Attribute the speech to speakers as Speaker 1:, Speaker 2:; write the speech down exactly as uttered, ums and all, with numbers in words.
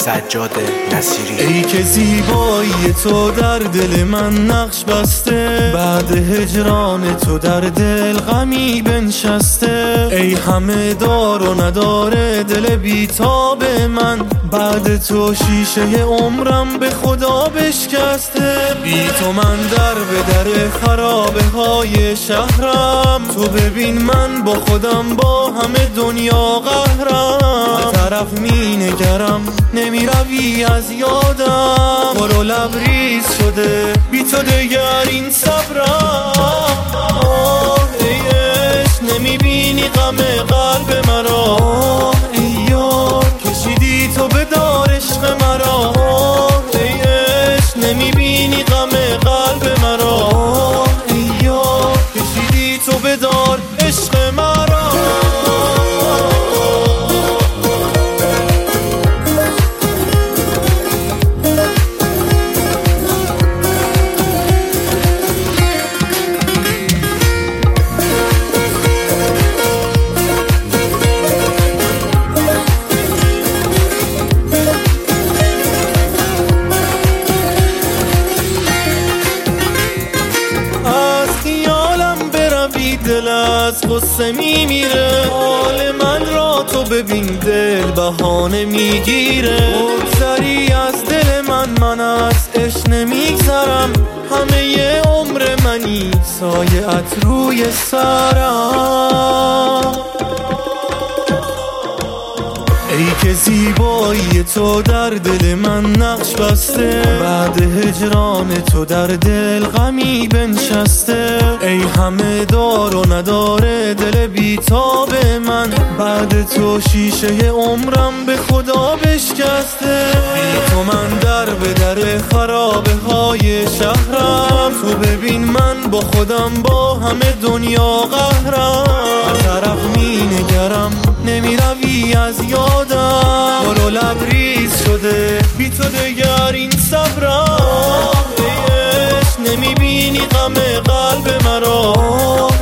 Speaker 1: سجاد نصیری.
Speaker 2: ای که زیبایی تو در دل من نقش بسته، بعد هجران تو در دل غمی بنشسته. ای همه دار و نداره دل بیتاب من، بعد تو شیشه عمرم به خدا بشکسته. بی تو من در به در خرابه های شهرم، تو ببین من با خودم با همه دنیا قهرم. طرف می نگرم نمی روی از یادم، برو لبریز شده بی تو دگر این صبرم. آه ای عشق نمی بینی غم قلب مرا، ای یار کشیدی تو به دار عشق مرا. آه ای عشق نمی بینی غم قلب مرا، ای یار کشیدی تو به دار عشق مرا. دل از غصه میمیره، حال من را تو ببین دل بهانه میگیره. بگذری از دل من من از عشق نمیگذرم، همه ی عمر منی سایه‌ات روی سرم. ای که زیبایی تو در دل من نقش بسته، بعد هجران تو در دل غمی بنشسته. ای همه دار و نداره دل بیتاب من، بعد تو شیشه عمرم به خدا بشکسته. بی تو من در به در خرابه های شهرم، تو ببین من با خودم با همه دنیا قهرم. طرف می نگرم نمی روی از یادم، برو لبریز شده بی تو دگر این صبرم. ای عشق نمی بینی غم قلب مرا،